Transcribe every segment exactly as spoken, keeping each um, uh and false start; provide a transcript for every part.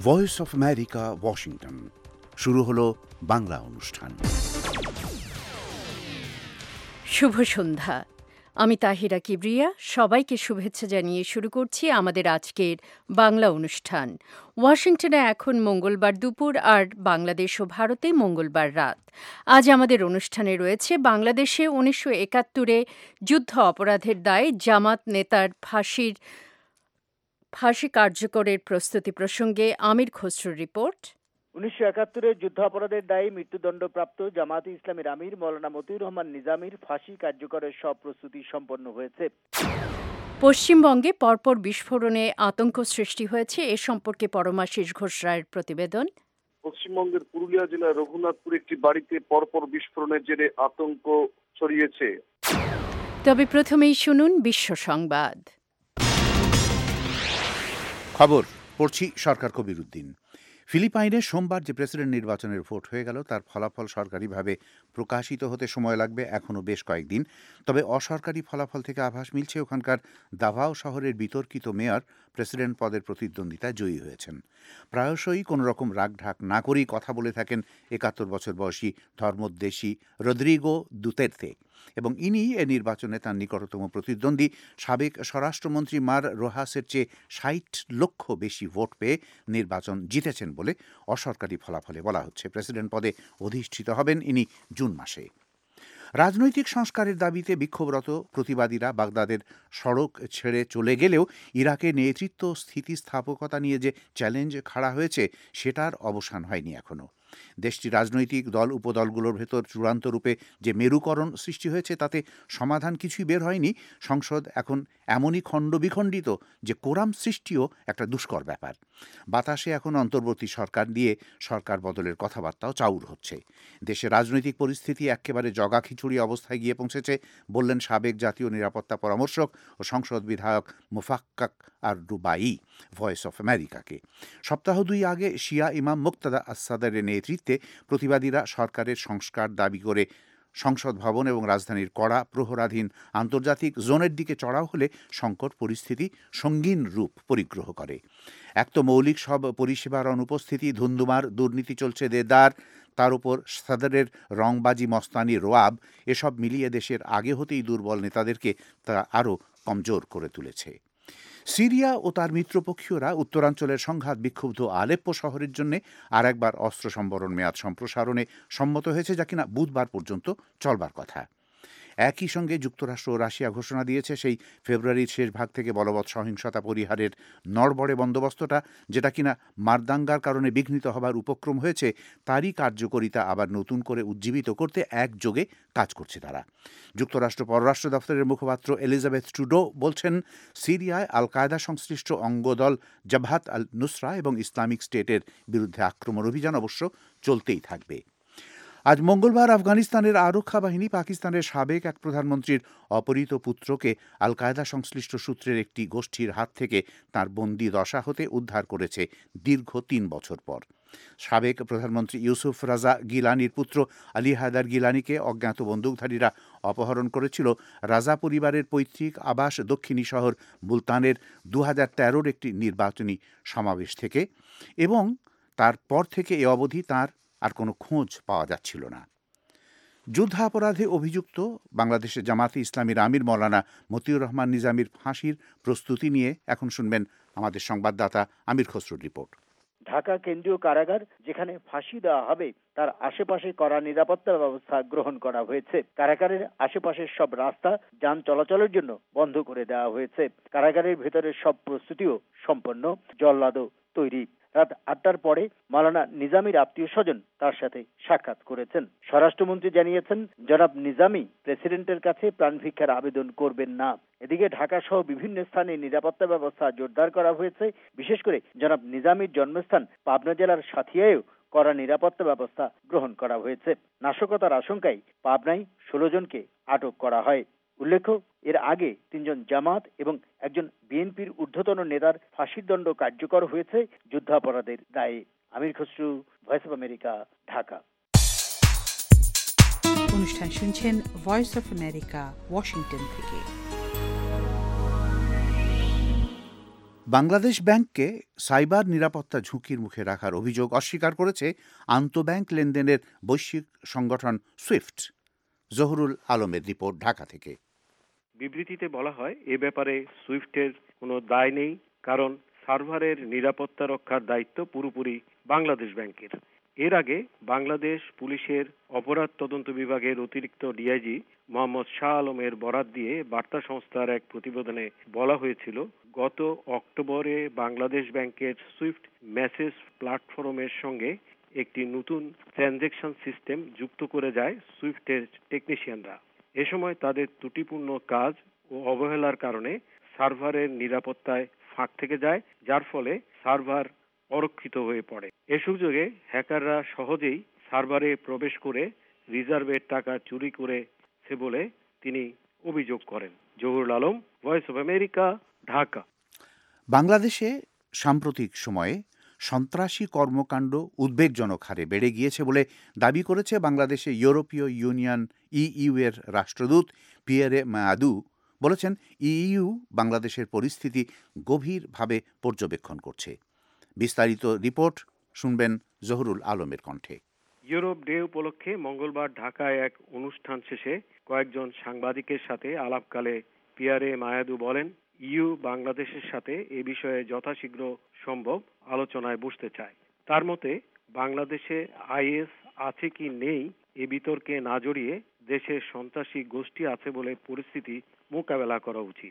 Voice of America, Washington. শুরু হলো বাংলা অনুষ্ঠান। শুভ সন্ধ্যা। আমি তাহিরা কিবরিয়া। সবাইকে শুভেচ্ছা জানিয়ে শুরু করছি আমাদের আজকের বাংলা অনুষ্ঠান। ওয়াশিংটনে এখন মঙ্গলবার দুপুর, আর বাংলাদেশ ও ভারতে মঙ্গলবার রাত। আজ আমাদের অনুষ্ঠানে রয়েছে বাংলাদেশে উনিশশো একাত্তরে যুদ্ধ অপরাধের দায়ে জামাত নেতার ফাঁসির ফাঁসি কার্যকরের প্রস্তুতি প্রসঙ্গে আমির খসরুর রিপোর্ট। উনিশশো একাত্তরে যুদ্ধাপরাধের দায়ে মৃত্যুদণ্ডপ্রাপ্ত জামায়াতে ইসলামীর আমির মৌলানা মতিউর রহমান নিজামীর ফাঁসি কার্যকরের সব প্রস্তুতি সম্পন্ন হয়েছে। পশ্চিমবঙ্গে পরপর বিস্ফোরণে আতঙ্ক সৃষ্টি হয়েছে। এ সম্পর্কে পরমাশিস ঘোষ রায়ের প্রতিবেদন। পশ্চিমবঙ্গের পুরুলিয়া জেলার রঘুনাথপুর একটি বাড়িতে পরপর বিস্ফোরণের জেরে আতঙ্ক ছড়িয়েছে। তবে প্রথমেই শুনুন বিশ্ব সংবাদ। খবর পড়ছি সরকার কবির উদ্দিন। ফিলিপাইনে সোমবার যে প্রেসিডেন্ট নির্বাচনের ভোট হয়ে গেল, তার ফলাফল সরকারিভাবে প্রকাশিত হতে সময় লাগবে এখনও বেশ কয়েকদিন। তবে অসরকারি ফলাফল থেকে আভাস মিলছে ওখানকার দাভাও শহরের বিতর্কিত মেয়র প্রেসিডেন্ট পদের প্রতিদ্বন্দ্বিতায় জয়ী হয়েছেন। প্রায়শই কোনো রকম রাগঢাক না করেই কথা বলে থাকেন একাত্তর বছর বয়সী ধর্মোদ্দেশী রদ্রিগো দুতের্তে, এবং ইনি এ নির্বাচনে তার নিকটতম প্রতিদ্বন্দ্বী সাবেক স্বরাষ্ট্রমন্ত্রী মার রোহাসের চেয়ে ষাট লক্ষ বেশি ভোট পেয়ে নির্বাচন জিতেছেন বলে অসরকারি ফলাফলে বলা হচ্ছে। প্রেসিডেন্ট পদে অধিষ্ঠিত হবেন ইনি জুন মাসে। রাজনৈতিক সংস্কারের দাবিতে বিক্ষোভরত প্রতিবাদীরা বাগদাদের সড়ক ছেড়ে চলে গেলেও ইরাকে নেতৃত্ব স্থিতিস্থাপকতা নিয়ে যে চ্যালেঞ্জ খাড়া হয়েছে, সেটার অবসান হয়নি এখনও। দেশটির রাজনৈতিক দল উপদলগুলোর ভেতর চূড়ান্ত রূপে যে মেরুকরণ সৃষ্টি হয়েছে, তাতে সমাধান কিছুই বের হয়নি। সংসদ এখন এমনই খণ্ডবিখণ্ডিত যে কোরাম সৃষ্টিও একটা দুষ্কর ব্যাপার। বাতাসে এখন অন্তর্বর্তী সরকার দিয়ে সরকার বদলের কথাবার্তাও চাউর হচ্ছে। দেশের রাজনৈতিক পরিস্থিতি একেবারে জগা খিচুড়ি অবস্থায় গিয়ে পৌঁছেছে, বললেন সাবেক জাতীয় নিরাপত্তা পরামর্শক ও সংসদ বিধায়ক Mowaffak ar Rubaie Voice of আমেরিকাকে। সপ্তাহ দুই আগে শিয়া ইমাম মুক্তাদা আসাদারের নেতৃত্বে প্রতিবাদীরা সরকারের সংস্কার দাবি করে সংসদ ভবন এবং রাজধানীর কড়া প্রহরাধীন আন্তর্জাতিক জোনের দিকে চড়াও হলে সংকট পরিস্থিতি সঙ্গীন রূপ পরিগ্রহ করে। এক তো মৌলিক সব পরিষেবার অনুপস্থিতি, ধুন্ধুমার দুর্নীতি চলছে দেদার, তার উপর সাদরের রংবাজি মস্তানি রোয়াব, এসব মিলিয়ে দেশের আগে হতেই দুর্বল নেতাদেরকে তা আরও কমজোর করে তুলেছে। সিরিয়া ও তার মিত্রপক্ষীয়রা উত্তরাঞ্চলের সংঘাত বিক্ষুব্ধ আলেপ্পো শহরের জন্য আর একবার অস্ত্র সম্বরণ মেয়াদ সম্প্রসারণে সম্মত হয়েছে, যা কিনা বুধবার পর্যন্ত চলবার কথা। একই সঙ্গে যুক্তরাষ্ট্র ও রাশিয়া ঘোষণা দিয়েছে সেই ফেব্রুয়ারির শেষ ভাগ থেকে বলবৎ সহিংসতা পরিহারের নড়বড়ে বন্দোবস্তটা, যেটা কিনা মারদাঙ্গার কারণে বিঘ্নিত হবার উপক্রম হয়েছে, তারই কার্যকরিতা আবার নতুন করে উজ্জীবিত করতে একযোগে কাজ করছে তারা। যুক্তরাষ্ট্র পররাষ্ট্র দপ্তরের মুখপাত্র এলিজাবেথ ট্রুডো বলছেন, সিরিয়ায় আল কায়দা সংশ্লিষ্ট অঙ্গদল জাবহাত আল নুসরা এবং ইসলামিক স্টেটের বিরুদ্ধে আক্রমণ অভিযান অবশ্য চলতেই থাকবে। আজ মঙ্গলবার আফগানিস্তানের আরক্ষা বাহিনী পাকিস্তানের সাবেক এক প্রধানমন্ত্রীর অপহৃত পুত্রকে আল কায়দা সংশ্লিষ্ট সূত্রের একটি গোষ্ঠীর হাত থেকে তার বন্দি দশা হতে উদ্ধার করেছে দীর্ঘ তিন বছর পর। সাবেক প্রধানমন্ত্রী ইউসুফ রাজা গিলানির পুত্র আলী হায়দার গিলানিকে অজ্ঞাত বন্দুকধারীরা অপহরণ করেছিল রাজা পরিবারের পৈতৃক আবাস দক্ষিণী শহর মুলতানের দু হাজার তেরোর একটি নির্বাচনী সমাবেশ থেকে, এবং তারপর থেকে এ অবধি তার আর কোনো খোঁজ পাওয়া যাচ্ছিল না। যুদ্ধাপরাধে অভিযুক্ত বাংলাদেশের জামাতে ইসলামীর আমির মৌলানা মতিউর রহমান নিজামীর ফাঁসির প্রস্তুতি নিয়ে এখন শুনবেন আমাদের সংবাদদাতা আমির খসরুর রিপোর্ট। ঢাকা কেন্দ্রীয় কারাগার যেখানে ফাঁসি দেওয়া হবে, তার আশেপাশে কড়া নিরাপত্তা ব্যবস্থা গ্রহণ করা হয়েছে। কারাগারের আশেপাশের সব রাস্তা যান চলাচলের জন্য বন্ধ করে দেওয়া হয়েছে। কারাগারের ভেতরের সব প্রস্তুতিও সম্পন্ন, জল্লাদও তৈরি। রাত আটটার পরে মাওলানা নিজামীর আত্মীয় স্বজন তার সাথে সাক্ষাৎ করেছেন। স্বরাষ্ট্রমন্ত্রী জানিয়েছেন, জনাব নিজামী প্রেসিডেন্টের কাছে প্রাণ ভিক্ষার আবেদন করবেন না। এদিকে ঢাকা সহ বিভিন্ন স্থানে নিরাপত্তা ব্যবস্থা জোরদার করা হয়েছে। বিশেষ করে জনাব নিজামীর জন্মস্থান পাবনা জেলার সাথিয়ায়ও কড়া নিরাপত্তা ব্যবস্থা গ্রহণ করা হয়েছে। নাশকতার আশঙ্কায় পাবনায় ষোলো জনকে আটক করা হয়। উল্লেখ্য, এর আগে তিনজন জামাত এবং একজন বিএনপির ঊর্ধ্বতন নেতার ফাঁসির দণ্ড কার্যকর হয়েছে যুদ্ধাপরাধের দায়ে। Amir Khasru, Voice of America, Dhaka. অনুষ্ঠান শুনছেন ভয়েস অফ আমেরিকা, ওয়াশিংটন থেকে। বাংলাদেশ ব্যাংককে সাইবার নিরাপত্তা ঝুঁকির মুখে রাখার অভিযোগ অস্বীকার করেছে আন্তঃব্যাংক লেনদেনের বৈশ্বিক সংগঠন সুইফট। জহুরুল আলমের রিপোর্ট ঢাকা থেকে। বিবৃতিতে বলা হয়, এ ব্যাপারে সুইফটের কোনো দায় নেই, কারণ সার্ভারের নিরাপত্তা রক্ষার দায়িত্ব পুরোপুরি বাংলাদেশ ব্যাংকের। এর আগে বাংলাদেশ পুলিশের অপরাধ তদন্ত বিভাগের অতিরিক্ত ডিআইজি মোহাম্মদ শাহ আলমের বরাত দিয়ে বার্তা সংস্থার এক প্রতিবেদনে বলা হয়েছিল, গত অক্টোবরে বাংলাদেশ ব্যাংকের সুইফট মেসেজ প্ল্যাটফর্মের সঙ্গে একটি নতুন ট্রানজ্যাকশন সিস্টেম যুক্ত করে যায় সুইফটের টেকনিশিয়ানরা। এ সময় তাদের ত্রুটিপূর্ণ কাজ ও অবহেলার কারণে সার্ভারের নিরাপত্তায় ফাঁক থেকে যায়, যার ফলে সার্ভার অরক্ষিত হয়ে পড়ে। এ সুযোগে হ্যাকাররা সহজেই সার্ভারে প্রবেশ করে রিজার্ভের টাকা চুরি করেছে বলে তিনি অভিযোগ করেন। Zahurul Alam, Voice of America, Dhaka. বাংলাদেশে সাম্প্রতিক সময়ে সন্ত্রাসী কর্মকাণ্ড উদ্বেগজনক হারে বেড়ে গিয়েছে বলে দাবি করেছে বাংলাদেশে ইউরোপীয় ইউনিয়ন ইইউ এর রাষ্ট্রদূত পিয়েরে মায়াদু। বলেছেন, ইইউ বাংলাদেশের পরিস্থিতি গভীরভাবে পর্যবেক্ষণ করছে। বিস্তারিত রিপোর্ট শুনবেন জহুরুল আলমের কণ্ঠে। ইউরোপ ডে উপলক্ষে মঙ্গলবার ঢাকায় এক অনুষ্ঠান শেষে কয়েকজন সাংবাদিকের সাথে আলাপকালে পিয়ারে মায়াদু বলেন, ইইউ বাংলাদেশের সাথে এ বিষয়ে যথাশীঘ্র সম্ভব আলোচনায় বসতে চায়। তার মতে, বাংলাদেশে আইএস আছে কি নেই এ বিতর্কে না জড়িয়ে দেশে সন্ত্রাসী গোষ্ঠী আছে বলে পরিস্থিতি মোকাবেলা করা উচিত।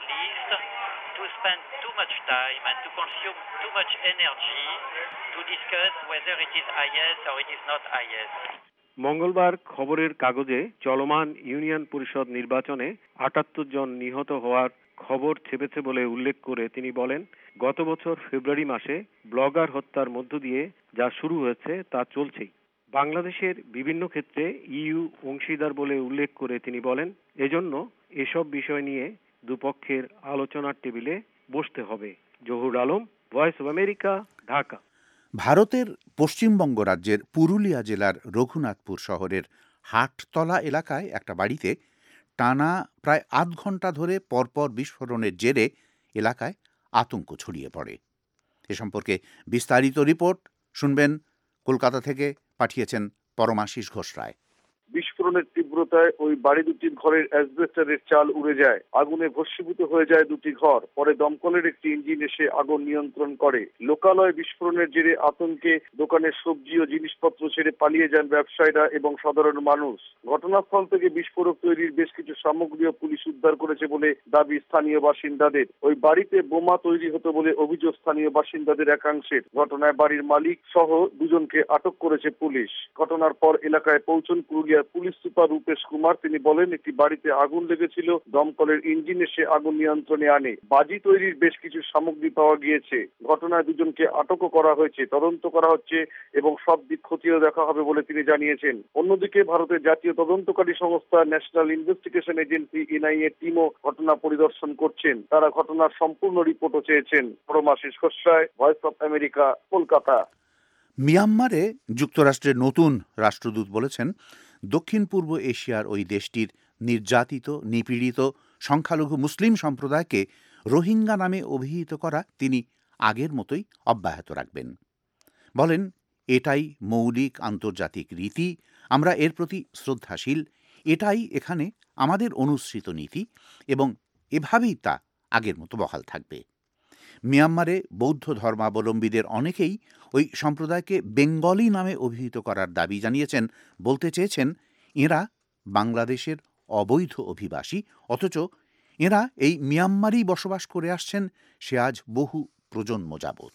মঙ্গলবার খবরের কাগজে চলমান ইউনিয়ন পরিষদ নির্বাচনে আটাত্তর জন নিহত হওয়ার খবর ছেপেছে বলে উল্লেখ করে তিনি বলেন, গত বছর ফেব্রুয়ারি মাসে ব্লগার হত্যার মধ্য দিয়ে যা শুরু হয়েছে তা চলছেই। বাংলাদেশের বিভিন্ন ক্ষেত্রে ইইউ অংশীদার বলে উল্লেখ করে তিনি বলেন, এজন্য এসব বিষয় নিয়ে দুপক্ষের আলোচনার টেবিলে বসতে হবে। Zahur Alam, Voice of America, Dhaka. ভারতের পশ্চিমবঙ্গ রাজ্যের পুরুলিয়া জেলার রঘুনাথপুর শহরের হাটতলা এলাকায় একটা বাড়িতে টানা প্রায় আধ ঘন্টা ধরে পরপর বিস্ফোরণের জেরে এলাকায় আতঙ্ক ছড়িয়ে পড়ে। এ সম্পর্কে বিস্তারিত রিপোর্ট শুনবেন, কলকাতা থেকে পাঠিয়েছেন পরমাশিস ঘোষ রায়। বিস্ফোরণের তীব্রতায় ওই বাড়ি দুটির ঘরের অ্যাসবেস্টরের চাল উড়ে যায়, আগুনে ভস্মীভূত হয়ে যায় দুটি ঘর। পরে দমকলের একটি ইঞ্জিন এসে আগুন নিয়ন্ত্রণ করে। লোকালয় বিস্ফোরণের জেরে আতঙ্কে দোকানের সবজি ও জিনিসপত্র ছেড়ে পালিয়ে যান ব্যবসায়ীরা এবং সাধারণ মানুষ। ঘটনাস্থল থেকে বিস্ফোরক তৈরির বেশ কিছু সামগ্রীও পুলিশ উদ্ধার করেছে বলে দাবি স্থানীয় বাসিন্দাদের। ওই বাড়িতে বোমা তৈরি হতো বলে অভিযোগ স্থানীয় বাসিন্দাদের একাংশের। ঘটনায় বাড়ির মালিক সহ দুজনকে আটক করেছে পুলিশ। ঘটনার পর এলাকায় পৌঁছন পুরুলিয়া পুলিশ সুপার রূপেশ কুমার। তিনি বলেন, একটি বাড়িতে আগুন লেগেছিল, দমকলের ইঞ্জিন এসে আগুন নিয়ন্ত্রণে আনে। বাজি তৈরির বেশ কিছু সামগ্রী পাওয়া গিয়েছে। ঘটনায় দুজনকে আটকও করা হয়েছে, তদন্ত করা হচ্ছে এবং সব দিক খতিয়ে দেখা হবে বলে তিনি জানিয়েছেন। অন্যদিকে ভারতের জাতীয় তদন্তকারী সংস্থা ন্যাশনাল ইনভেস্টিগেশন এজেন্সি এনআইএ টিমও ঘটনা পরিদর্শন করছেন। তারা ঘটনার সম্পূর্ণ রিপোর্টও চেয়েছেন। Paramashis Ghosh Roy, Voice of America, Kolkata. মিয়ানমারে যুক্তরাষ্ট্রের নতুন রাষ্ট্রদূত বলেছেন, দক্ষিণ পূর্ব এশিয়ার ওই দেশটির নির্যাতিত, নিপীড়িত সংখ্যালঘু মুসলিম সম্প্রদায়কে রোহিঙ্গা নামে অভিহিত করা তিনি আগের মতোই অব্যাহত রাখবেন। বলেন, এটাই মৌলিক আন্তর্জাতিক রীতি, আমরা এর প্রতি শ্রদ্ধাশীল, এটাই এখানে আমাদের অনুসৃত নীতি এবং এভাবেই তা আগের মতো বহাল থাকবে। মিয়ানমারে বৌদ্ধ ধর্মাবলম্বীদের অনেকেই ওই সম্প্রদায়কে বেঙ্গলি নামে অভিহিত করার দাবি জানিয়েছেন। বলতে চেয়েছেন, এঁরা বাংলাদেশের অবৈধ অভিবাসী, অথচ এঁরা এই মিয়ানমারেই বসবাস করে আসছেন সে আজ বহু প্রজন্ম যাবৎ।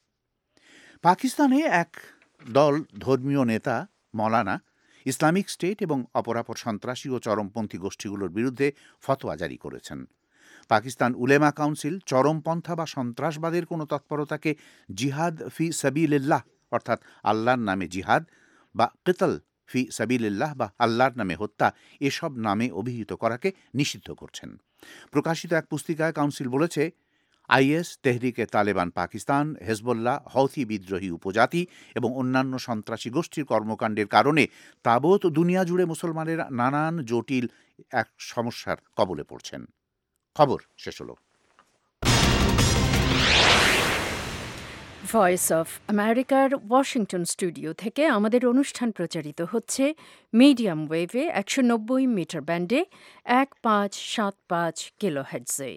পাকিস্তানে এক দল ধর্মীয় নেতা মৌলানা ইসলামিক স্টেট এবং অপরাপর সন্ত্রাসী ও চরমপন্থী গোষ্ঠীগুলোর বিরুদ্ধে ফতোয়া জারি করেছেন। পাকিস্তান উলেমা কাউন্সিল চরমপন্থা বা সন্ত্রাসবাদের কোনো তৎপরতাকে জিহাদ ফি সাবিলিল্লাহ অর্থাৎ আল্লাহর নামে জিহাদ বা কিতল ফি সাবিলিল্লাহ বা আল্লাহর নামে হত্যা এসব নামে অভিহিত করাকে নিষিদ্ধ করছেন। প্রকাশিত এক পুস্তিকায় কাউন্সিল বলেছে, IS, Tehrike Taliban Pakistan, Hezbollah, Houthi বিদ্রোহী উপজাতি এবং অন্যান্য সন্ত্রাসী গোষ্ঠীর কর্মকাণ্ডের কারণে তাবৎ দুনিয়া জুড়ে মুসলমানেরা নানান জটিল এক সমস্যার কবলে পড়ছেন। খবর শেষ হলো। ভয়েস অফ আমেরিকার ওয়াশিংটন স্টুডিও থেকে আমাদের অনুষ্ঠান প্রচারিত হচ্ছে মিডিয়াম ওয়েভে একশো নব্বই মিটার ব্যান্ডে এক পাঁচ সাত পাঁচ কিলোহার্টজে।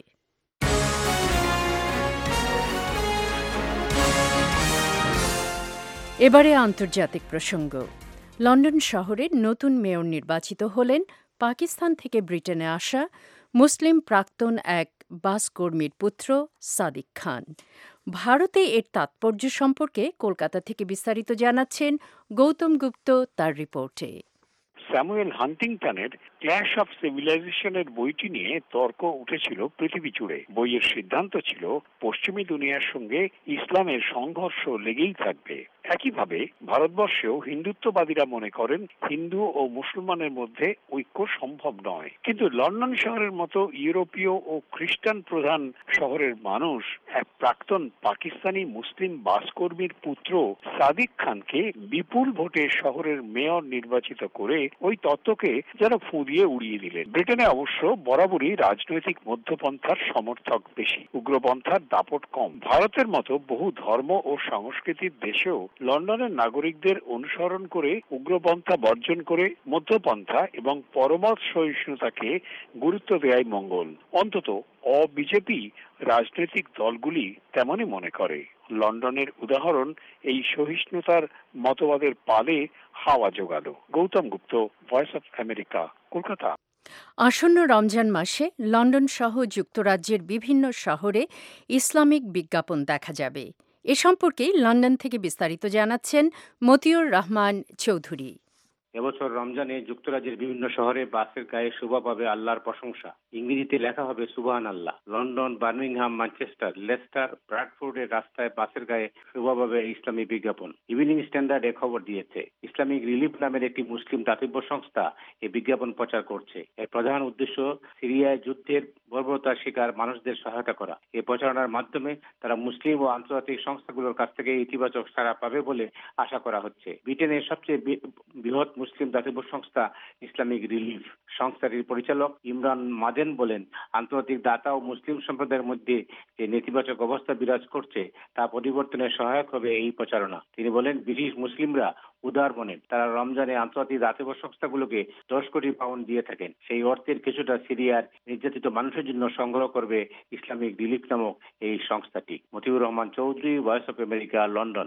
এবারে আন্তর্জাতিক প্রসঙ্গ। লন্ডন শহরের নতুন মেয়র নির্বাচিত হলেন পাকিস্তান থেকে ব্রিটেনে আসা মুসলিম প্রাক্তন এক বাস কর্মীর পুত্র সাদিক খান। ভারতে এর তাৎপর্য সম্পর্কে কলকাতা থেকে বিস্তারিত জানাচ্ছেন গৌতম গুপ্ত তার রিপোর্টে। স্যামুয়েল হান্টিংটনের ক্ল্যাশ অফ সিভিলাইজেশনের বইটি নিয়ে তর্ক উঠেছিল পৃথিবী জুড়ে। বইয়ের সিদ্ধান্ত ছিল পশ্চিমী দুনিয়ার সঙ্গে ইসলামের সংঘর্ষ লেগেই থাকবে। একইভাবে ভারতবর্ষেও হিন্দুত্ববাদীরা মনে করেন হিন্দু ও মুসলমানের মধ্যে ঐক্য সম্ভব নয়। কিন্তু লন্ডন শহরের মতো ইউরোপীয় ও খ্রিস্টান প্রধান শহরের মানুষ এক প্রাক্তন পাকিস্তানি মুসলিম বাসকর্মীর পুত্র সাদিক খানকে বিপুল ভোটে শহরের মেয়র নির্বাচিত করে ওই তত্ত্বকে যেন ফুঁদিয়ে উড়িয়ে দিলেন। ব্রিটেনে অবশ্য বরাবরই রাজনৈতিক মধ্যপন্থার সমর্থক বেশি, উগ্রপন্থার দাপট কম। ভারতের মতো বহু ধর্ম ও সংস্কৃতির দেশেও লন্ডনের নাগরিকদের অনুসরণ করে উগ্রপন্থা বর্জন করে মধ্যপন্থা এবং পরমত সহিষ্ণুতাকে গুরুত্ব দেয়াই মঙ্গল। অন্তত অ-বিজেপি রাজনৈতিক দলগুলি তেমনই মনে করে। লন্ডনের উদাহরণ এই সহিষ্ণুতার মতবাদের পালে হাওয়া জোগাল। Gautam Gupta, Voice of America, Kolkata. আসন্ন রমজান মাসে লন্ডন সহ যুক্তরাজ্যের বিভিন্ন শহরে ইসলামিক বিজ্ঞাপন দেখা যাবে। এ সম্পর্কে লন্ডন থেকে বিস্তারিত জানাচ্ছেন মতিউর রহমান চৌধুরী। এবছর রমজানে যুক্তরাজ্যের বিভিন্ন শহরে বাসের গায়ে শোভা পাবে আল্লাহর প্রশংসা। ইংরেজিতে লেখা হবে সুবহান আল্লাহ। লন্ডন, বার্মিংহাম, ম্যানচেস্টার, লেস্টার, ব্র্যাডফোর্ডের রাস্তায় বাসের গায়ে শোভা পাবে ইসলামী বিজ্ঞাপন। ইভিনিং স্ট্যান্ডার্ড এ খবর দিয়েছে। ইসলামিক রিলিফ নামের একটি মুসলিম দাতব্য সংস্থা এই বিজ্ঞাপন প্রচার করছে। এর প্রধান উদ্দেশ্য সিরিয়ায় যুদ্ধের বর্বরতার শিকার মানুষদের সহায়তা করা। এই প্রচারণার মাধ্যমে তারা মুসলিম ও আন্তর্জাতিক সংস্থাগুলোর কাছ থেকে ইতিবাচক সাড়া পাবে বলে আশা করা হচ্ছে। ব্রিটেনের সবচেয়ে বৃহৎ মুসলিম দাতব্য সংস্থা ইসলামিক রিলিফ সংস্থাটির পরিচালক ইমরান মাদেন বলেন, আন্তর্জাতিক দাতা ও মুসলিম সম্প্রদায়ের মধ্যে যে নেতিবাচক অবস্থা বিরাজ করছে তা পরিবর্তনে সহায়ক হবে এই প্রচারণা। তিনি বলেন, ব্রিটিশ মুসলিমরা উদার মনের। তারা রমজানে আন্তর্জাতিক দাতব্য সংস্থাগুলোকে দশ কোটি পাউন্ড দিয়ে থাকেন। সেই অর্থের কিছুটা সিরিয়ার নির্যাতিত মানুষের জন্য সংগ্রহ করবে ইসলামিক রিলিফ নামক এই সংস্থাটি। Motiur Rahman Chowdhury, Voice of America, London.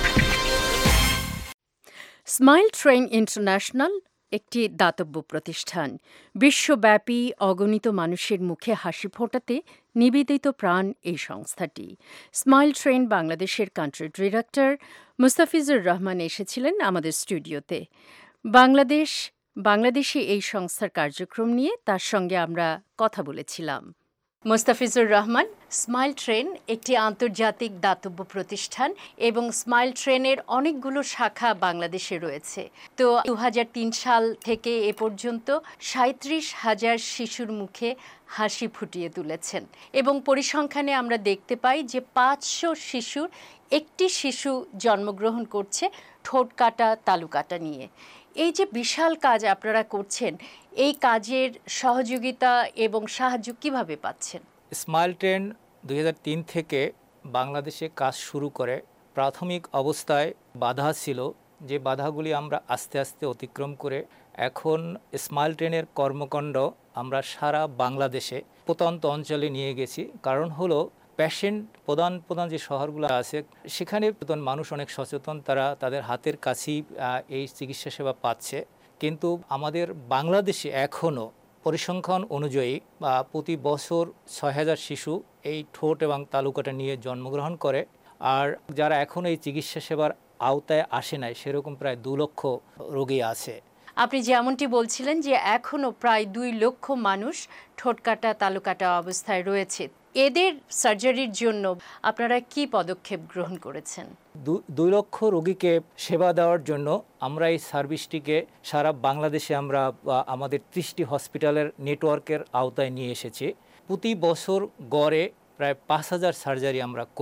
Smile Train International একটি দাতব্য প্রতিষ্ঠান। বিশ্বব্যাপী অগণিত মানুষের মুখে হাসি ফোটাতে নিবেদিত প্রাণ এই সংস্থাটি। স্মাইল ট্রেন বাংলাদেশের কান্ট্রি ডিরেক্টর মুস্তাফিজুর রহমান এসেছিলেন আমাদের স্টুডিওতে। বাংলাদেশ বাংলাদেশে এই সংস্থার কার্যক্রম নিয়ে তার সঙ্গে আমরা কথা বলেছিলাম। মুস্তাফিজুর রহমান, স্মাইল ট্রেন একটি আন্তর্জাতিক দাতব্য প্রতিষ্ঠান এবং স্মাইল ট্রেনের অনেকগুলো শাখা বাংলাদেশে রয়েছে। তো দু হাজার তিন সাল থেকে এ পর্যন্ত সাঁত্রিশ হাজার শিশুর মুখে হাসি ফুটিয়ে তুলেছেন এবং পরিসংখ্যানে আমরা দেখতে পাই যে পাঁচশো শিশুর একটি শিশু জন্মগ্রহণ করছে ঠোঁট কাটা তালু কাটা নিয়ে। এই যে বিশাল কাজ আপনারা করছেন, এই কাজের সহযোগিতা এবং সাহায্য কিভাবে পাচ্ছেন? স্মাইল ট্রেন দুই হাজার তিন থেকে বাংলাদেশে কাজ শুরু করে। প্রাথমিক অবস্থায় বাধা ছিল, যে বাধাগুলি আমরা আস্তে আস্তে অতিক্রম করে এখন স্মাইল ট্রেনের কর্মকাণ্ড আমরা সারা বাংলাদেশে প্রত্যন্ত অঞ্চলে নিয়ে গেছি। কারণ হলো পেশেন্ট প্রধান প্রধান যে শহরগুলো আছে সেখানে মানুষ অনেক সচেতন, তারা তাদের হাতের কাছেই এই চিকিৎসা সেবা পাচ্ছে। কিন্তু আমাদের বাংলাদেশে এখনও পরিসংখ্যান অনুযায়ী প্রতি বছর ছয় হাজার শিশু এই ঠোঁট এবং তালুকাটা নিয়ে জন্মগ্রহণ করে। আর যারা এখন এই চিকিৎসা সেবার আওতায় আসে নাই সেরকম প্রায় দু লক্ষ রোগী আছে। আপনি যেমনটি বলছিলেন যে এখনও প্রায় দুই লক্ষ মানুষ ঠোঁটকাটা তালুকাটা অবস্থায় রয়েছে। এদের সার্জারির জন্য আপনারা কি পদক্ষেপ গ্রহণ করেছেন? দুই লক্ষ রোগীকে সেবা দেওয়ার জন্য আমরা এই সার্ভিসটিকে সারা বাংলাদেশে আমরা আমাদের ত্রিশটি হসপিটালের নেটওয়ার্কের আওতায় নিয়ে এসেছি। প্রতি বছর গড়ে প্রায় পাঁচ হাজার সার্জারি আমরা করি।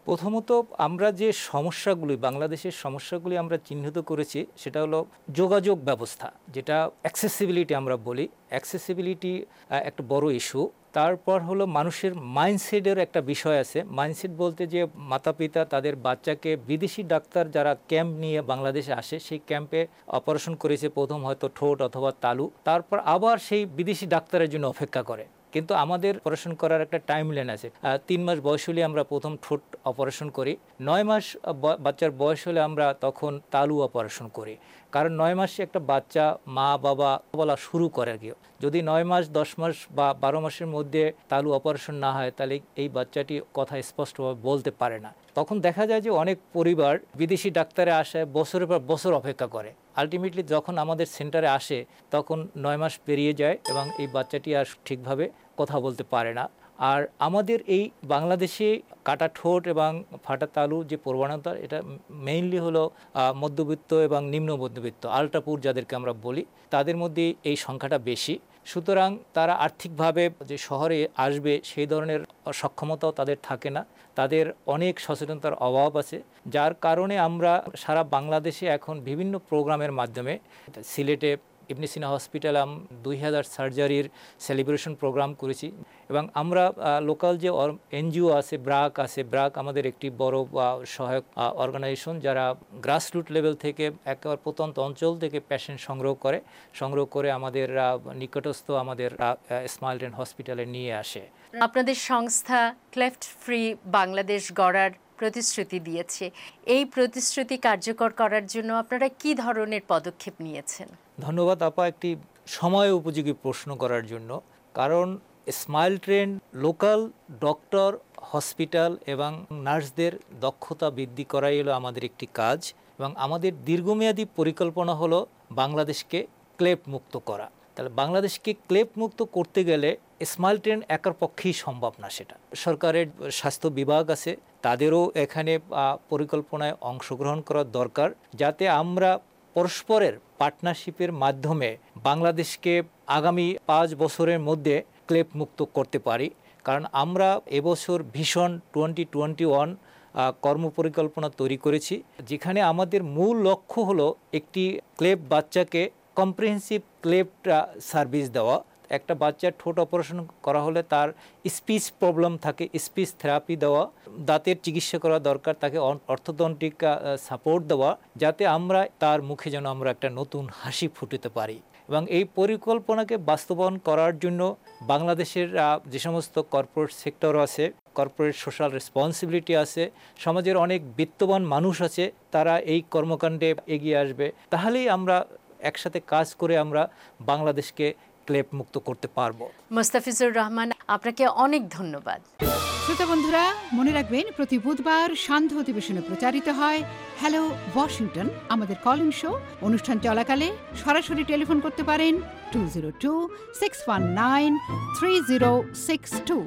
প্রথমত আমরা যে সমস্যাগুলি বাংলাদেশের সমস্যাগুলি আমরা চিহ্নিত করেছি সেটা হলো যোগাযোগ ব্যবস্থা, যেটা অ্যাক্সেসিবিলিটি আমরা বলি। অ্যাক্সেসিবিলিটি একটা বড় ইস্যু। তারপর হলো মানুষের মাইন্ডসেটের একটা বিষয় আছে। মাইন্ডসেট বলতে যে মাতা পিতা তাদের বাচ্চাকে বিদেশি ডাক্তার যারা ক্যাম্প নিয়ে বাংলাদেশে আসে সেই ক্যাম্পে অপারেশন করেছে, প্রথম হয়তো ঠোঁট অথবা তালু, তারপর আবার সেই বিদেশি ডাক্তারের জন্য অপেক্ষা করে। কিন্তু আমাদের অপারেশন করার একটা টাইম লাইন আছে। তিন মাস বয়স হলে আমরা প্রথম ঠোঁট অপারেশন করি, নয় মাস বাচ্চার বয়স হলে আমরা তখন তালু অপারেশন করি। কারণ নয় মাসে একটা বাচ্চা মা বাবা বলা শুরু করে আর কি। যদি নয় মাস দশ মাস বা বারো মাসের মধ্যে তালু অপারেশন না হয় তাহলে এই বাচ্চাটি কথা স্পষ্টভাবে বলতে পারে না। তখন দেখা যায় যে অনেক পরিবার বিদেশি ডাক্তারে আসে, বছরের পর বছর অপেক্ষা করে। আলটিমেটলি যখন আমাদের সেন্টারে আসে তখন নয় মাস পেরিয়ে যায় এবং এই বাচ্চাটি আর ঠিকভাবে কথা বলতে পারে না। আর আমাদের এই বাংলাদেশে কাটা ঠোঁট এবং ফাটা তালু যে প্রবণতা, এটা মেইনলি হলো মধ্যবিত্ত এবং নিম্ন মধ্যবিত্ত আল্ট্রাপুর যাদেরকে আমরা বলি, তাদের মধ্যে এই সংখ্যাটা বেশি। সুতরাং তারা আর্থিকভাবে যে শহরে আসবে সেই ধরনের সক্ষমতাও তাদের থাকে না, তাদের অনেক সচেতনতার অভাব আছে, যার কারণে আমরা সারা বাংলাদেশে এখন বিভিন্ন প্রোগ্রামের মাধ্যমে সিলেটে ইবনে সিনা হসপিটালে দুই হাজার সার্জারির সেলিব্রেশন প্রোগ্রাম করেছি এবং আমরা লোকাল যে এনজিও আছে ব্রাক আছে, ব্রাক আমাদের একটি বড় সহায়ক অর্গানাইজেশন যারা গ্রাসরুট লেভেল থেকে একেবারে প্রত্যন্ত অঞ্চল থেকে পেশেন্ট সংগ্রহ করে সংগ্রহ করে আমাদের নিকটস্থ আমাদের স্মাইলট্রেন হসপিটালে নিয়ে আসে। আপনাদের সংস্থা ক্লেফট ফ্রি বাংলাদেশ গড়ার প্রতিশ্রুতি দিয়েছে। এই প্রতিশ্রুতি কার্যকর করার জন্য আপনারা কি ধরনের পদক্ষেপ নিয়েছেন? ধন্যবাদ আপা একটি সময় উপযোগী প্রশ্ন করার জন্য। কারণ স্মাইলট্রেন লোকাল ডক্টর, হসপিটাল এবং নার্সদের দক্ষতা বৃদ্ধি করাই হলো আমাদের একটি কাজ এবং আমাদের দীর্ঘমেয়াদী পরিকল্পনা হলো বাংলাদেশকে ক্লেপ মুক্ত করা। তাহলে বাংলাদেশকে ক্লেপ মুক্ত করতে গেলে স্মাইলট্রেন একার পক্ষেই সম্ভব না। সেটা সরকারের স্বাস্থ্য বিভাগ আছে, তাদেরও এখানে পরিকল্পনায় অংশগ্রহণ করার দরকার, যাতে আমরা পরস্পরের পার্টনারশিপের মাধ্যমে বাংলাদেশকে আগামী পাঁচ বছরের মধ্যে ক্লেপ মুক্ত করতে পারি। কারণ আমরা এবছর ভিশন টোয়েন্টি টোয়েন্টি ওয়ান কর্মপরিকল্পনা তৈরি করেছি, যেখানে আমাদের মূল লক্ষ্য হলো একটি ক্লেপ বাচ্চাকে কম্প্রিহেন্সিভ ক্লেপ সার্ভিস দেওয়া। একটা বাচ্চার ঠোঁট অপারেশন করা হলে তার স্পিচ প্রবলেম থাকে, স্পিচ থেরাপি দেওয়া, দাঁতের চিকিৎসা করা দরকার, তাকে অর্থোডন্টিক সাপোর্ট দেওয়া, যাতে আমরা তার মুখে যেন আমরা একটা নতুন হাসি ফুটাতে পারি। এবং এই পরিকল্পনাকে বাস্তবায়ন করার জন্য বাংলাদেশের যে সমস্ত কর্পোরেট সেক্টর আছে, কর্পোরেট সোশ্যাল রেসপন্সিবিলিটি আছে, সমাজের অনেক বিত্তবান মানুষ আছে, তারা এই কর্মকাণ্ডে এগিয়ে আসবে। তাহলেই আমরা একসাথে কাজ করে আমরা বাংলাদেশকে ক্লেপ মুক্ত করতে পারবো। মোস্তাফিজুর রহমান, আপনাকে অনেক ধন্যবাদ। শ্রোতা বন্ধুরা, মনে রাখবেন প্রতি বুধবার সান্ধ্য অধিবেশনে প্রচারিত হয় হ্যালো ওয়াশিংটন, আমাদের কল ইন শো। অনুষ্ঠান চলাকালে সরাসরি টেলিফোন করতে পারেন two zero two six one nine three zero six two.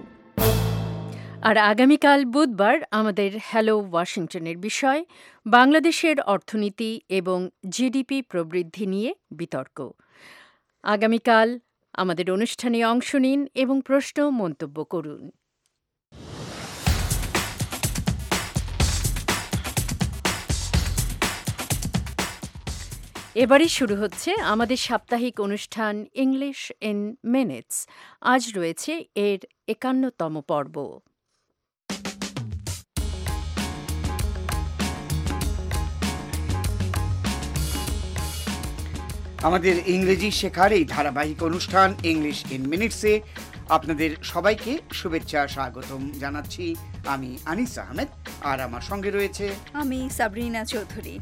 আর আগামীকাল বুধবার আমাদের হ্যালো ওয়াশিংটনের বিষয় বাংলাদেশের অর্থনীতি এবং জিডিপি প্রবৃদ্ধি নিয়ে বিতর্ক। আগামীকাল আমাদের অনুষ্ঠানে অংশ নিন এবং প্রশ্ন মন্তব্য করুন। এবারই শুরু হচ্ছে আমাদের সাপ্তাহিক অনুষ্ঠান ইংলিশ ইন মিনিটস। আজ রয়েছে এর একান্নতম পর্ব। আমাদের ইংরেজি শেখার এই ধারাবাহিক অনুষ্ঠান ইংলিশ ইন মিনিটসে আপনাদের সবাইকে শুভেচ্ছা স্বাগতম জানাচ্ছি। আমি আনিস আহমেদ, আর আমার সঙ্গে রয়েছে আমি সাবরিনা চৌধুরী।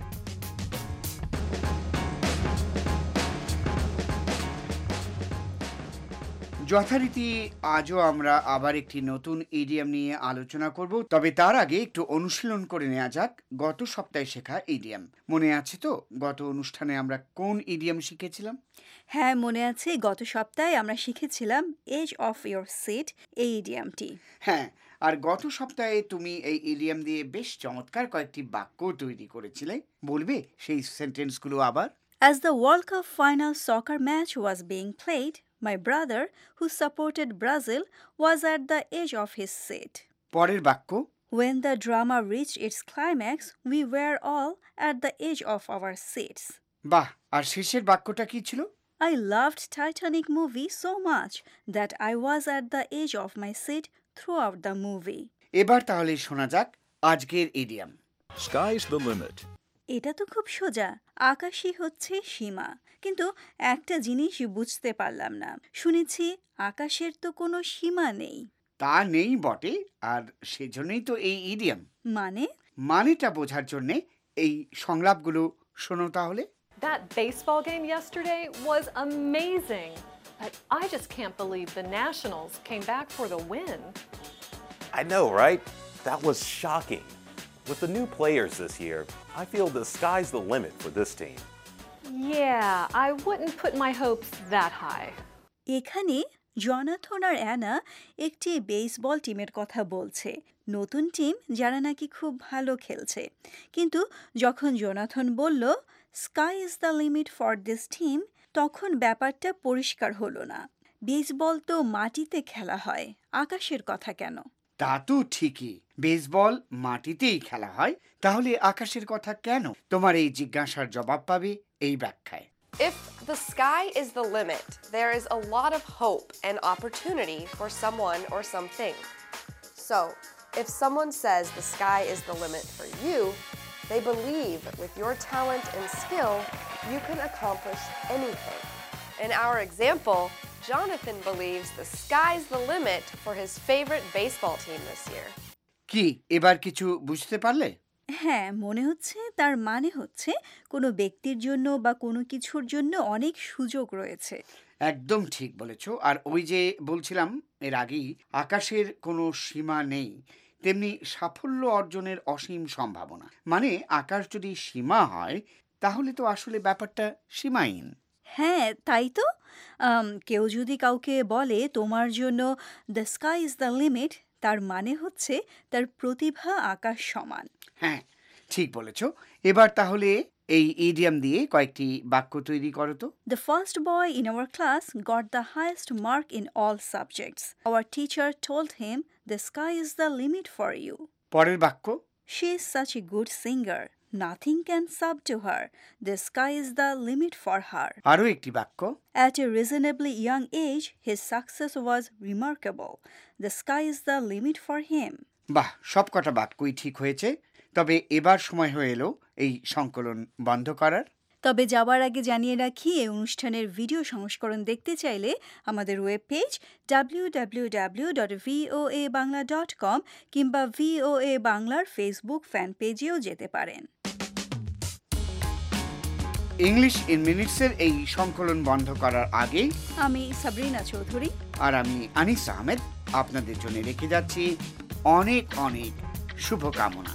যথারীতি আজও আমরা আবার একটি নতুন ইডিয়াম নিয়ে আলোচনা করব, তবে তার আগে একটু অনুশীলন করে নেওয়া যাক গত সপ্তাহে শেখা ইডিয়াম। মনে আছে তো গত অনুষ্ঠানে আমরা কোন ইডিয়াম শিখেছিলাম? হ্যাঁ, মনে আছে। গত সপ্তাহে আমরা শিখেছিলাম এজ অফ ইয়োর সিট, এই ইডিয়ামটি। হ্যাঁ, আর গত সপ্তাহে তুমি এই ইডিয়াম দিয়ে বেশ চমৎকার কয়েকটি বাক্য তৈরি করেছিলে। বলবে সেই সেন্টেন্সগুলো আবার? As the World Cup final soccer match was being played, my brother, who supported Brazil, was at the edge of his seat. পরের বাক্য, When the drama reached its climax, we were all at the edge of our seats. বাহ, আর শেষের বাক্যটা কি ছিল? I loved Titanic movie so much that I was at the edge of my seat throughout the movie. এবার তাহলে শোনা যাক আজকের ইডিয়াম। Sky's the limit. এটা তো খুব সোজা, আকাশই হচ্ছে সীমা। কিন্তু একটা জিনিস বুঝতে পারলাম না, শুনেছি আকাশের তো কোনো সীমা নেই। তা নেই বটে, আর সেজন্যই তো এই ইডিয়াম। মানে? মানেটা বোঝার জন্যে এই সংলাপগুলো শোনো তাহলে। That baseball game yesterday was amazing, but I just can't believe the Nationals came back for the win. I know, right? That was shocking. With the new players this year, I feel the sky's the limit for this team. Yeah, I wouldn't put my hopes that high. এখানে Jonathan আর Anna একটি baseball টিমের কথা বলছে, নতুন team যারা নাকি খুব ভালো খেলছে। কিন্তু যখন জনাথন বলল sky is the limit for this team, তখন ব্যাপারটা পরিষ্কার হলো না। বেসবল তো মাটিতে খেলা হয়, আকাশের কথা কেন? তা তো ঠিকই, বেসবল মাটিতেই খেলা হয়, তাহলে আকাশের কথা কেন? তোমার এই জিজ্ঞাসার জবাব পাবে এই ব্যাখ্যায়। If the sky is the limit, there is a lot of hope and opportunity for someone or something. So, if someone says the sky is the limit for you, they believe with your talent and skill, you can accomplish anything. In our example, Jonathan believes the sky's the limit for his favorite baseball team this year. কি এবার কিছু বুঝতে পারলে? হ্যাঁ, মনে হচ্ছে তার মানে হচ্ছে কোনো ব্যক্তির জন্য বা কোনো কিছুর জন্য অনেক সুযোগ রয়েছে। একদম ঠিক বলেছ। আর ওই যে বলছিলাম এর আগেই, আকাশের কোনো সীমা নেই, তেমনি সাফল্য অর্জনের অসীম সম্ভাবনা। মানে আকাশ যদি সীমা হয়, তাহলে তো আসলে ব্যাপারটা সীমাহীন। হ্যাঁ, তাই তো। আম, কেউ যদি কাউকে বলে তোমার জন্য the sky is the limit, তার মানে হচ্ছে তার প্রতিভা আকাশ সমান। হ্যাঁ, ঠিক বলেছ। এবার তাহলে এই ইডিয়াম দিয়ে কয়েকটি বাক্য তৈরি করো তো। The first boy in our class got the highest mark in all subjects. Our teacher told him the sky is the limit for you. পরের বাক্য, She is such a good singer. Nothing can subdue her. The sky is the limit for her. আরও একটি বাক্য, At a reasonably young age, his success was remarkable. The sky is the limit for him. বাহ, সব কটা বাক্যই ঠিক হয়েছে। তবে এবার সময় হয়ে এলো এই সংকলন বন্ধ করার। তবে যাওয়ার আগে জানিয়ে রাখি, এই অনুষ্ঠানের ভিডিও সংস্করণ দেখতে চাইলে আমাদের web page W W W dot V O A Bangla dot com কিংবা ভিওএ বাংলার ফেসবুক ফ্যান পেজেও যেতে পারেন। ইংলিশ ইন মিনিটসের এই সংকলন বন্ধ করার আগে আমি সাবরিনা চৌধুরী আর আমি আনিস আহমেদ আপনাদের জন্য রেখে যাচ্ছি অনেক অনেক শুভকামনা।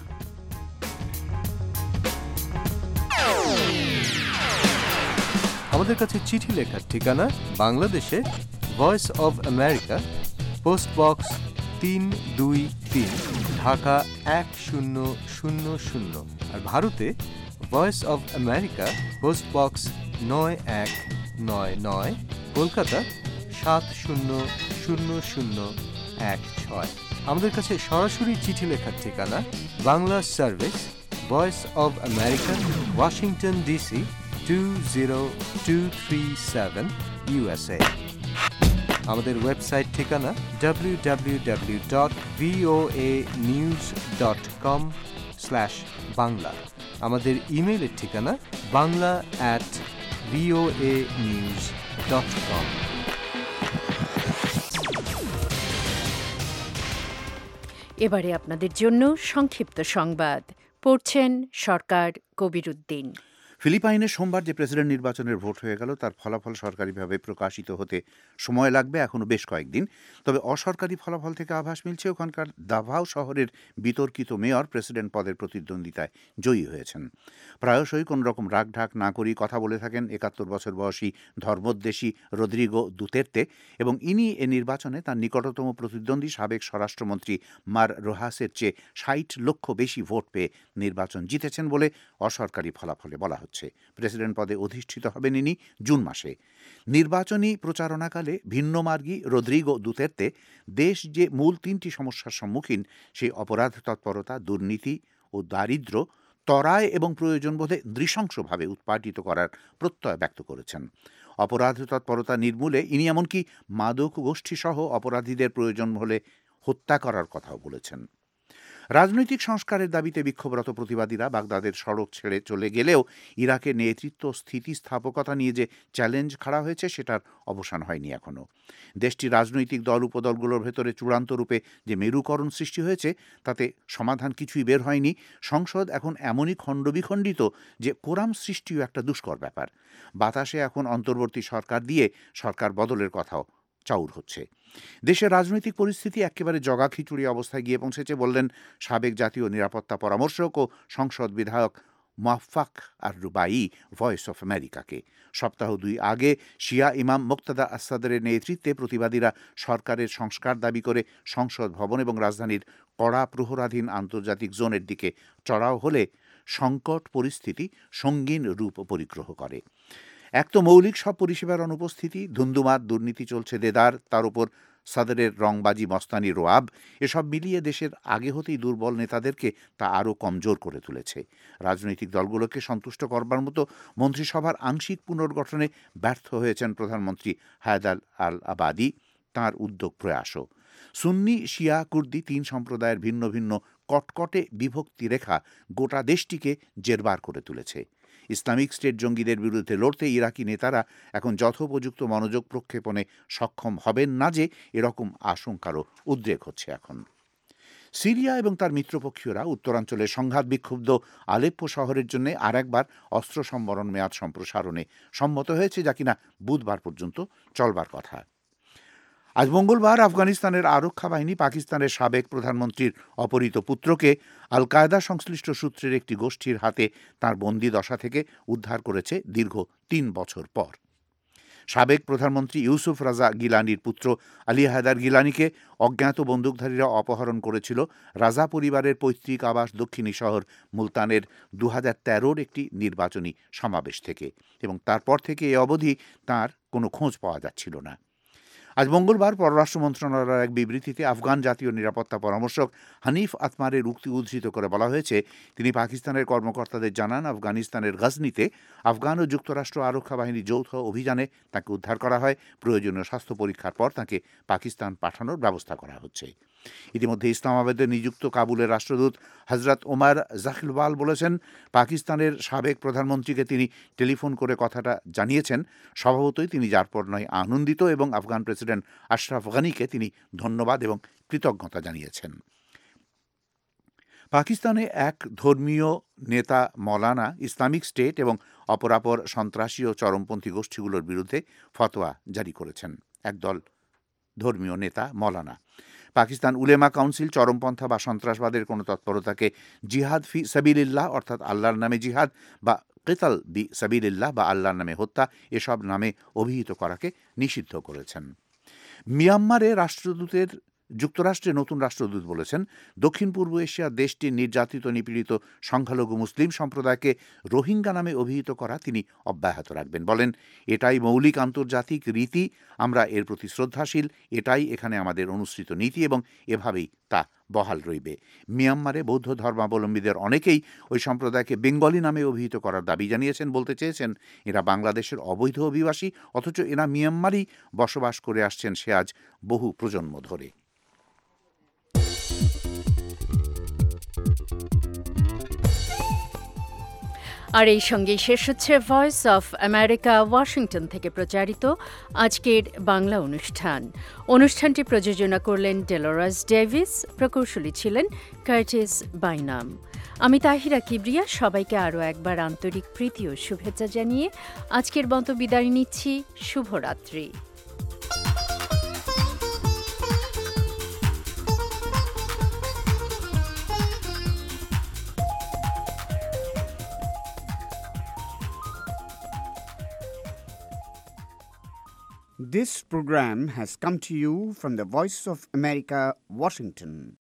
আমাদের কাছে চিঠি লেখার ঠিকানা বাংলাদেশে Voice of America, post box তিন দুই তিন, ঢাকা এক শূন্য শূন্য শূন্য। আর ভারতে Voice of America, post box নয় এক নয় নয়, কলকাতা সাত শূন্য শূন্য শূন্য এক ছয়। আমাদের কাছে সরাসরি চিঠি লেখার ঠিকানা Bangla service, Voice of America, Washington DC two zero two three seven, USA. আমাদের ওয়েবসাইট ঠিকানা W W W dot V O A news dot com slash Bangla. আমাদের ইমেইলের ঠিকানা Bangla at V O A news dot com. এবারে আপনাদের জন্য সংক্ষিপ্ত সংবাদ পড়ছেন সরকার কবিরুদ্দিন। ফিলিপাইনে সোমবার যে প্রেসিডেন্ট নির্বাচনের ভোট হয়ে গেল তার ফলাফল সরকারিভাবে প্রকাশিত হতে সময় লাগবে এখনও বেশ কয়েকদিন। তবে অসরকারি ফলাফল থেকে আভাস মিলছে ওখানকার দাভাও শহরের বিতর্কিত মেয়র প্রেসিডেন্ট পদের প্রতিদ্বন্দ্বিতায় জয়ী হয়েছেন। প্রায়শই কোনো রকম রাগঢাক না করেই কথা বলে থাকেন একাত্তর বছর বয়সী ধর্মোদ্দেশী রদ্রিগো দুতের্তে, এবং ইনি এ নির্বাচনে তার নিকটতম প্রতিদ্বন্দ্বী সাবেক স্বরাষ্ট্রমন্ত্রী মার রোহাসের চেয়ে ষাট লক্ষ বেশি ভোট পেয়ে নির্বাচন জিতেছেন বলে অসরকারি ফলাফলে বলা হচ্ছে। হচ্ছে। প্রেসিডেন্ট পদে অধিষ্ঠিত হবেন ইনি জুন মাসে। নির্বাচনী প্রচারণাকালে ভিন্নমার্গী রদ্রিগো দুতের্তে দেশ যে মূল তিনটি সমস্যার সম্মুখীন, সেই অপরাধ তৎপরতা, দুর্নীতি ও দারিদ্র্য ত্বরায় এবং প্রয়োজনবোধে নৃশংসভাবে উৎপাটিত করার প্রত্যয় ব্যক্ত করেছেন। অপরাধ তৎপরতা নির্মূলে ইনি এমনকি মাদক গোষ্ঠীসহ অপরাধীদের প্রয়োজন হলে হত্যা করার কথাও বলেছেন। রাজনৈতিক সংস্কারের দাবিতে বিক্ষোভরত প্রতিবাদীরা বাগদাদের সড়ক ছেড়ে চলে গেলেও ইরাকের নেতৃত্ব স্থিতিস্থাপকতা নিয়ে যে চ্যালেঞ্জ খাড়া হয়েছে সেটার অবসান হয়নি এখনও। দেশটির রাজনৈতিক দল উপদলগুলোর ভেতরে চূড়ান্ত রূপে যে মেরুকরণ সৃষ্টি হয়েছে তাতে সমাধান কিছুই বের হয়নি। সংসদ এখন এমনই খণ্ডবিখণ্ডিত যে কোরাম সৃষ্টিও একটা দুষ্কর ব্যাপার। বাতাসে এখন অন্তর্বর্তী সরকার দিয়ে সরকার বদলের কথাও চাউর হচ্ছে। দেশের রাজনৈতিক পরিস্থিতি একেবারে জগা খিচুড়ি অবস্থায় গিয়ে পৌঁছেছে বললেন সাবেক জাতীয় নিরাপত্তা পরামর্শক ও সংসদ বিধায়ক Mowaffak ar Rubaie Voice of আমেরিকাকে। সপ্তাহ দুই আগে শিয়া ইমাম মুক্তাদা আসাদের নেতৃত্বে প্রতিবাদীরা সরকারের সংস্কার দাবি করে সংসদ ভবন এবং রাজধানীর কড়া প্রহরাধীন আন্তর্জাতিক জোনের দিকে চড়াও হলে সংকট পরিস্থিতি সঙ্গীন রূপ পরিগ্রহ করে। এক তো মৌলিক সব পরিষেবার অনুপস্থিতি, ধুন্ধুমার দুর্নীতি চলছে দেদার, তার উপর সাদরের রংবাজি মস্তানি রোয়াব, এসব মিলিয়ে দেশের আগে হতেই দুর্বল নেতাদেরকে তা আরও কমজোর করে তুলেছে। রাজনৈতিক দলগুলোকে সন্তুষ্ট করবার মতো মন্ত্রিসভার আংশিক পুনর্গঠনে ব্যর্থ হয়েছেন প্রধানমন্ত্রী হায়দার আল আবাদি, তাঁর উদ্যোগ প্রয়াসও। সুন্নি, শিয়া, কুর্দি তিন সম্প্রদায়ের ভিন্ন ভিন্ন কটকটে বিভক্তি রেখা গোটা দেশটিকে জেরবার করে তুলেছে। ইসলামিক স্টেট জঙ্গিদের বিরুদ্ধে লড়তে ইরাকি নেতারা এখন যথোপযুক্ত মনোযোগ প্রক্ষেপণে সক্ষম হবেন না যে এরকম আশঙ্কারও উদ্রেক হচ্ছে এখন। সিরিয়া এবং তার মিত্রপক্ষীয়রা উত্তরাঞ্চলে সংঘাত বিক্ষুব্ধ আলেপ্পো শহরের জন্য আর একবার অস্ত্র সম্বরণ মেয়াদ সম্প্রসারণে সম্মত হয়েছে, যা কিনা বুধবার পর্যন্ত চলবার কথা। আজ মঙ্গলবার আফগানিস্তানের আরক্ষা বাহিনী পাকিস্তানের সাবেক প্রধানমন্ত্রীর অপহৃত পুত্রকে আল কায়দা সংশ্লিষ্ট সূত্রের একটি গোষ্ঠীর হাতে তাঁর বন্দি দশা থেকে উদ্ধার করেছে দীর্ঘ তিন বছর পর। সাবেক প্রধানমন্ত্রী ইউসুফ রাজা গিলানির পুত্র আলী হায়দার গিলানিকে অজ্ঞাত বন্দুকধারীরা অপহরণ করেছিল রাজা পরিবারের পৈতৃক আবাস দক্ষিণী শহর মুলতানের দু হাজার তেরোর একটি নির্বাচনী সমাবেশ থেকে, এবং তারপর থেকে এ অবধি তাঁর কোনো খোঁজ পাওয়া যাচ্ছিল না। আজ মঙ্গলবার পররাষ্ট্র মন্ত্রণালয়ের এক বিবৃতিতে আফগান জাতীয় নিরাপত্তা পরামর্শক হানিফ আতমারের উক্তি উদ্ধৃত করে বলা হয়েছে, তিনি পাকিস্তানের কর্মকর্তাদের জানান আফগানিস্তানের গজনিতে আফগান ও যুক্তরাষ্ট্র আরক্ষা বাহিনীর যৌথ অভিযানে তাকে উদ্ধার করা হয়। প্রয়োজনীয় স্বাস্থ্য পরীক্ষার পর তাকে পাকিস্তান পাঠানোর ব্যবস্থা করা হচ্ছে। ইতিমধ্যে ইসলামাবাদে নিযুক্ত কাবুলের রাষ্ট্রদূত হজরত ওমর জাখিলওয়াল বলেছেন, পাকিস্তানের সাবেক প্রধানমন্ত্রীকে তিনি টেলিফোন করে কথাটা জানিয়েছেন। স্বভাবতই তিনি যার পর নয় আনন্দিত এবং আফগান প্রেসিডেন্ট আশরাফ গানিকে তিনি ধন্যবাদ এবং কৃতজ্ঞতা জানিয়েছেন। পাকিস্তানে এক ধর্মীয় নেতা মৌলানা ইসলামিক স্টেট এবং অপরাপর সন্ত্রাসী ও চরমপন্থী গোষ্ঠীগুলোর বিরুদ্ধে ফতোয়া জারি করেছেন। একদল ধর্মীয় নেতা মৌলানা পাকিস্তান উলেমা কাউন্সিল চরমপন্থা বা সন্ত্রাসবাদের কোনো তৎপরতাকে জিহাদ ফি সাবিলিল্লাহ অর্থাৎ আল্লাহর নামে জিহাদ বা কিতাল বি সাবিলিল্লাহ বা আল্লাহর নামে হত্যা এসব নামে অভিহিত করাকে নিষিদ্ধ করেছেন। মিয়ানমারে রাষ্ট্রদূতের যুক্তরাষ্ট্রের নতুন রাষ্ট্রদূত বলেছেন, দক্ষিণ পূর্ব এশিয়ার দেশটির নির্যাতিত নিপীড়িত সংখ্যালঘু মুসলিম সম্প্রদায়কে রোহিঙ্গা নামে অভিহিত করা তিনি অব্যাহত রাখবেন। বলেন, এটাই মৌলিক আন্তর্জাতিক রীতি, আমরা এর প্রতি শ্রদ্ধাশীল, এটাই এখানে আমাদের অনুসৃত নীতি এবং এভাবেই তা বহাল রইবে। মিয়ানমারে বৌদ্ধ ধর্মাবলম্বীদের অনেকেই ওই সম্প্রদায়কে বেঙ্গলি নামে অভিহিত করার দাবি জানিয়েছেন। বলতে চেয়েছেন, এরা বাংলাদেশের অবৈধ অভিবাসী, অথচ এরা মিয়ানমারই বসবাস করে আসছেন সে আজ বহু প্রজন্ম ধরে। আর এই সঙ্গেই শেষ হচ্ছে ভয়েস অফ আমেরিকা ওয়াশিংটন থেকে প্রচারিত আজকের বাংলা অনুষ্ঠান। অনুষ্ঠানটি প্রযোজনা করলেন ডেলোরাস ডেভিস, প্রকৌশলী ছিলেন কার্টিস বাইনাম। আমি তাহিরা কিবরিয়া সবাইকে আরও একবার আন্তরিক প্রীতি ও শুভেচ্ছা জানিয়ে আজকের মতো বিদায় নিচ্ছি। শুভরাত্রি। This program has come to you from the Voice of America, Washington.